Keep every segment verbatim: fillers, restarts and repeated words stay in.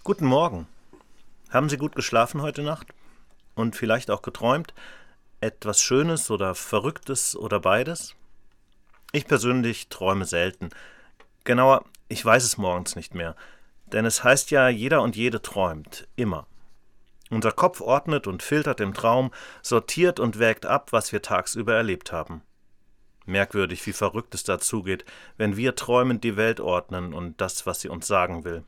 Guten Morgen. Haben Sie gut geschlafen heute Nacht? Und vielleicht auch geträumt? Etwas Schönes oder Verrücktes oder beides? Ich persönlich träume selten. Genauer, ich weiß es morgens nicht mehr. Denn es heißt ja, jeder und jede träumt. Immer. Unser Kopf ordnet und filtert im Traum, sortiert und wägt ab, was wir tagsüber erlebt haben. Merkwürdig, wie verrückt es dazugeht, wenn wir träumend die Welt ordnen und das, was sie uns sagen will.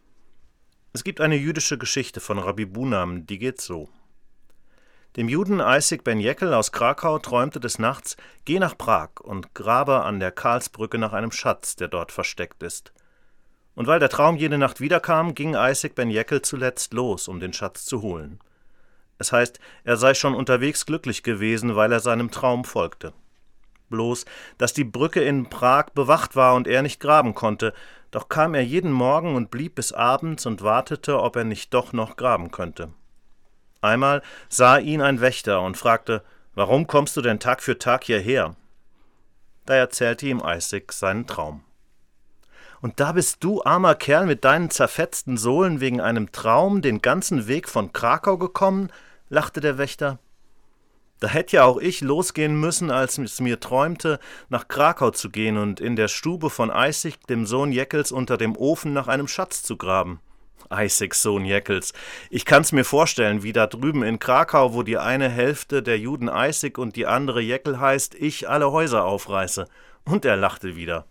Es gibt eine jüdische Geschichte von Rabbi Bunam, die geht so. Dem Juden Isaac Ben Jekyll aus Krakau träumte des Nachts, geh nach Prag und grabe an der Karlsbrücke nach einem Schatz, der dort versteckt ist. Und weil der Traum jede Nacht wiederkam, ging Isaac Ben Jekyll zuletzt los, um den Schatz zu holen. Es heißt, er sei schon unterwegs glücklich gewesen, weil er seinem Traum folgte. Bloß, dass die Brücke in Prag bewacht war und er nicht graben konnte, doch kam er jeden Morgen und blieb bis abends und wartete, ob er nicht doch noch graben könnte. Einmal sah ihn ein Wächter und fragte, »Warum kommst du denn Tag für Tag hierher?« Da erzählte ihm Isaac seinen Traum. »Und da bist du, armer Kerl, mit deinen zerfetzten Sohlen wegen einem Traum den ganzen Weg von Krakau gekommen?« lachte der Wächter. »Da hätte ja auch ich losgehen müssen, als es mir träumte, nach Krakau zu gehen und in der Stube von Isaac, dem Sohn Jekylls, unter dem Ofen nach einem Schatz zu graben.« Isaacs Sohn Jekylls. Ich kann's mir vorstellen, wie da drüben in Krakau, wo die eine Hälfte der Juden Isaac und die andere Jekyll heißt, ich alle Häuser aufreiße. Und er lachte wieder.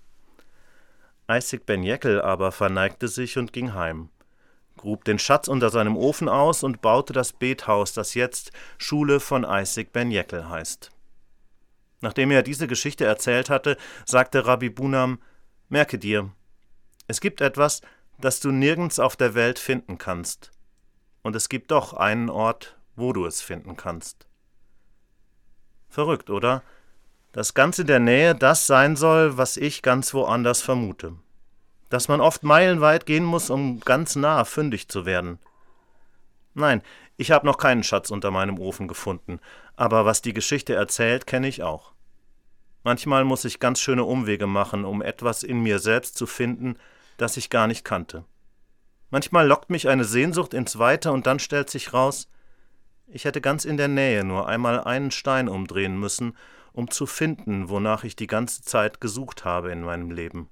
Isaac Ben Jekyll aber verneigte sich und ging heim, grub den Schatz unter seinem Ofen aus und baute das Bethaus, das jetzt Schule von Isaac Ben Jekyll heißt. Nachdem er diese Geschichte erzählt hatte, sagte Rabbi Bunam, merke dir, es gibt etwas, das du nirgends auf der Welt finden kannst. Und es gibt doch einen Ort, wo du es finden kannst. Verrückt, oder? Dass ganz in der Nähe das sein soll, was ich ganz woanders vermute. Dass man oft meilenweit gehen muss, um ganz nah fündig zu werden. Nein, ich habe noch keinen Schatz unter meinem Ofen gefunden, aber was die Geschichte erzählt, kenne ich auch. Manchmal muss ich ganz schöne Umwege machen, um etwas in mir selbst zu finden, das ich gar nicht kannte. Manchmal lockt mich eine Sehnsucht ins Weite und dann stellt sich raus, ich hätte ganz in der Nähe nur einmal einen Stein umdrehen müssen, um zu finden, wonach ich die ganze Zeit gesucht habe in meinem Leben.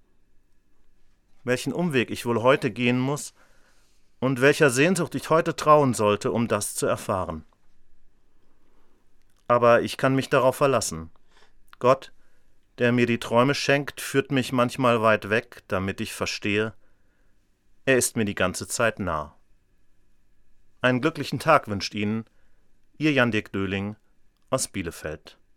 Welchen Umweg ich wohl heute gehen muss und welcher Sehnsucht ich heute trauen sollte, um das zu erfahren. Aber ich kann mich darauf verlassen. Gott, der mir die Träume schenkt, führt mich manchmal weit weg, damit ich verstehe, er ist mir die ganze Zeit nah. Einen glücklichen Tag wünscht Ihnen Ihr Jan-Dirk Döhling aus Bielefeld.